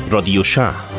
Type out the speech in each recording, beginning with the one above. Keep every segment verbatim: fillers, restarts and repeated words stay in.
رادیو شهر.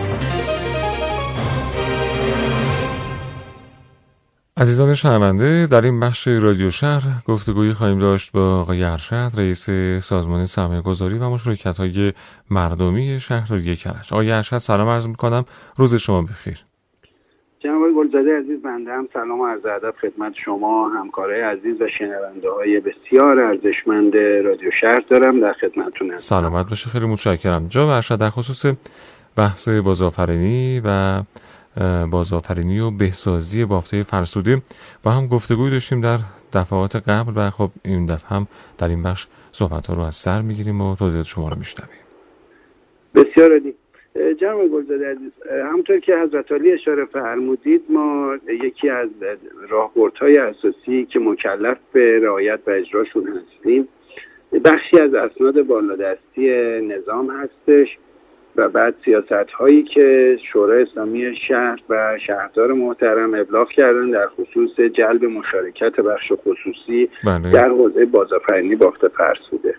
عزیزان شنونده، در این بخش رادیو شهر گفتگویی خواهیم داشت با آقای ارشد، رئیس سازمان سرمایه‌گذاری و مشارکت‌های مردمی شهرداری کرج. آقای ارشد سلام عرض می‌کنم، روز شما بخیر. جناب گلزاده عزیز، بنده هم سلام و عرض ادب خدمت شما، همکارای عزیز و شنونده‌های بسیار ارزشمند رادیو شهر دارم، در خدمتتون هستم. سلامت باشه، خیلی متشکرم. جناب ارشد، در خصوص بحث بازآفرینی و بازآفرینی و بهسازی بافت‌های فرسوده با هم گفتگوی داشتیم در دفعات قبل و خب این دفعه هم در این بخش صحبت‌ها رو از سر می‌گیریم و توضیحات شما رو می‌شنویم. بسیار عالی. جناب گلزاده عزیز، همونطور که حضرت عالی اشاره فرمودید، ما یکی از راهبردهای اساسی که مکلف به رعایت و اجراشون هستیم بخشی از اسناد بالادستی نظام هستش و بعد سیاست‌هایی که شورای اسلامی شهر و شهردار محترم ابلاغ کردن در خصوص جلب مشارکت بخش خصوصی بله. در حوزه بازآفرینی بافت فرسوده.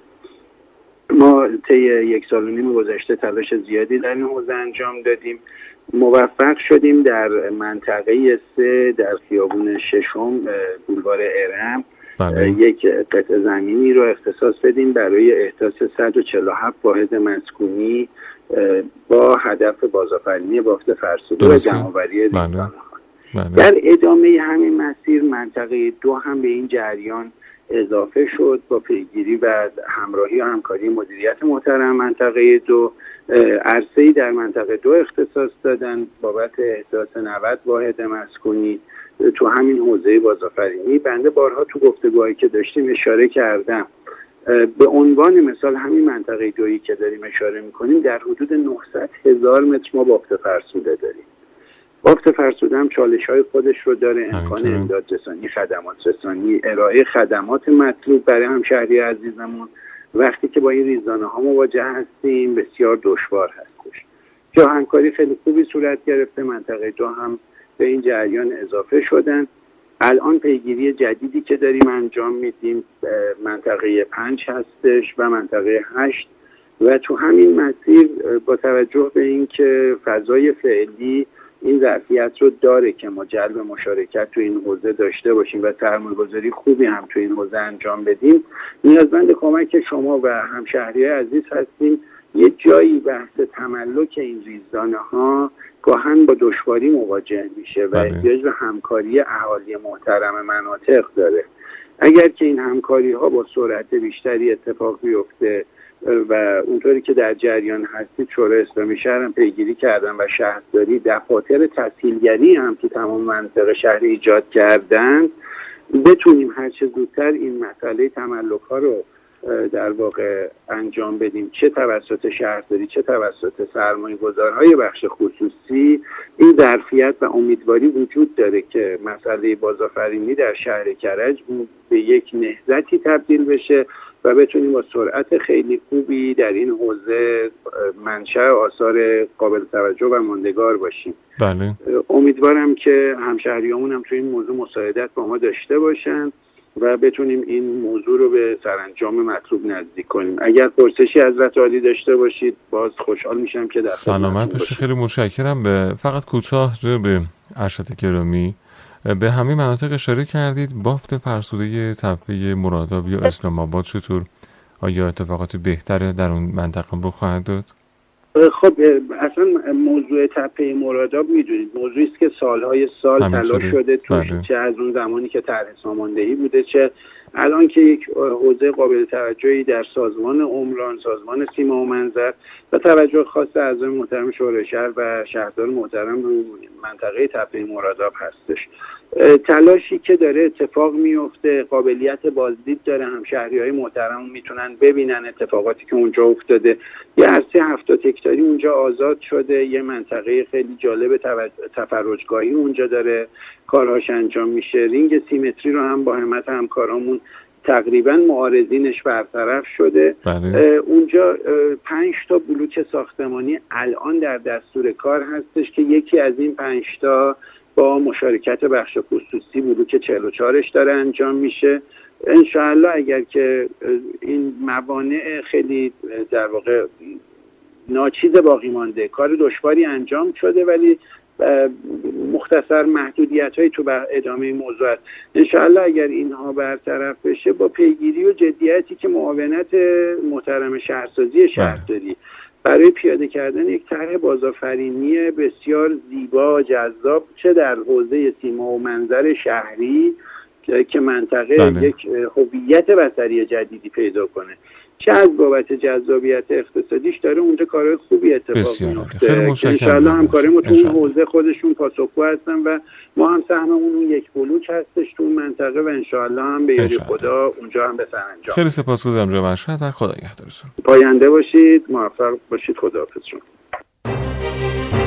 ما طی یک سال و نیم گذشته تلاش زیادی در این حوزه انجام دادیم. موفق شدیم در منطقه سه در خیابون ششم بولوار ارم بله. یک قطعه زمینی رو اختصاص بدیم برای احداث صد و چهل و هفت واحد مسکونی با هدف بازآفرینی بافت فرسوده و جمع‌آوری ریزدانه‌ها. در ادامه همین مسیر منطقه دو هم به این جریان اضافه شد با پیگیری و همراهی و همکاری مدیریت محترم منطقه دو. عرصه‌ای در منطقه دو اختصاص دادن بابت احداث نود واحد مسکونی تو همین حوزه بازآفرینی. بنده بارها تو گفتگوهایی که داشتیم اشاره کردم، به عنوان مثال همین منطقه دویی که داریم اشاره میکنیم در حدود نهصد هزار متر ما بافت فرسوده داریم. بافت فرسوده هم چالش های خودش رو داره، امکان امداد رسانی، خدمات رسانی، ارائه خدمات مطلوب برای همشهری عزیزمون وقتی که با این ریزدانه ها مواجه هستیم بسیار دشوار هستش. جا همکاری خیلی خوبی صورت گرفته، منطقه دو هم به این جریان اضافه شدن. الان پیگیری جدیدی که داریم انجام میدیم منطقه پنج هستش و منطقه هشت و تو همین مسیر با توجه به این که فضای فعلی این ظرفیت رو داره که ما جلب مشارکت تو این حوزه داشته باشیم و سرمایه‌گذاری خوبی هم تو این حوزه انجام بدیم، نیازمند کمک شما و همشهریای عزیز هستیم. یه جایی بحث تملک این ریزدانه ها گاهن با دشواری مواجه میشه و احتیاج به همکاری اهالی محترم مناطق داره. اگر که این همکاری ها با سرعت بیشتری اتفاق بیفته و اونطوری که در جریان هستید شورای اسلامی شهر هم پیگیری کردن و شهرداری دفاتر تسهیلگری هم تو تمام منطقه شهر ایجاد کردن، بتونیم هر چه زودتر این مسئله تملک ها رو در واقع انجام بدیم، چه توسط شهرداری چه توسط سرمایه‌گذارهای بخش خصوصی. این ظرفیت و امیدواری وجود داره که مسئله بازآفرینی در شهر کرج به یک نهضتی تبدیل بشه و بتونیم با سرعت خیلی خوبی در این حوزه منشأ آثار قابل توجه و ماندگار باشیم. بله. امیدوارم که همشهریامون هم تو این موضوع مساعدت با ما داشته باشن و بتونیم این موضوع رو به سرانجام مطلوب نزدیک کنیم. اگر پرسشی حضرت عالی داشته باشید باز خوشحال میشم که در سلامت باشید. خیلی متشکرم. به فقط کوتاه به ارشد گرامی به همه مناطق اشاره کردید. بافت فرسوده تپه مرادآب یا اسلام آباد چطور؟ آیا اتفاقات بهتره در اون منطقه رو خواهد داد؟ خب اصلا موضوع تپه مرادآب میدونید موضوعی است که سالهای سال تلاش شده توش، چه از اون زمانی که طرح ساماندهی بوده چه الان که یک حوزه قابل توجهی در سازمان عمران، سازمان سیما و منظر و توجه خاص اعضای محترم شورای شهر و شهردار محترم رو منطقه تپه مرادآب هستش. تلاشی که داره اتفاق میفته، قابلیت بازدید داره، همشهری‌های محترم میتونن ببینن اتفاقاتی که اونجا افتاده. یه عرصه هفتاد هکتاری اونجا آزاد شده، یه منطقه خیلی جالب تفرجگاهی اونجا داره کارهاش انجام میشه. رینگ سیمتری رو هم با همت همکارامون تقریبا معارضینش برطرف شده. بله. اونجا پنج تا بلوک ساختمانی الان در دستور کار هستش که یکی از این پنج تا با مشارکت بخش خصوصی بلوک چهل و چهارش داره انجام میشه. انشاءالله اگر که این موانع خیلی در واقع ناچیز باقی مانده. کار دشواری انجام شده ولی مختصر محدودیت هایی تو ادامه موضوع است. انشاءالله اگر اینها برطرف بشه با پیگیری و جدیتی که معاونت محترم شهرسازی شهرداری برای پیاده کردن یک طرح بازآفرینی بسیار زیبا جذاب چه در حوزه سیما و منظر شهری که منطقه بله. یک هویت بصری جدیدی پیدا کنه، چه از بابت جذابیت اقتصادیش داره اونجا کارهای خوبی اتفاق میفته. خیلی متشکرم. انشاءالله همکارمون تو اون حوزه خودشون پاسخگو هستن و ما هم سهممون اون یک بلوک هستش تو منطقه و انشاءالله هم به یاری خدا اونجا هم به سرانجام. خیلی سپاسگزارم جناب ارشد و خدا نگهدارتون. پاینده باشید، موفق باشید. خداحافظ شما.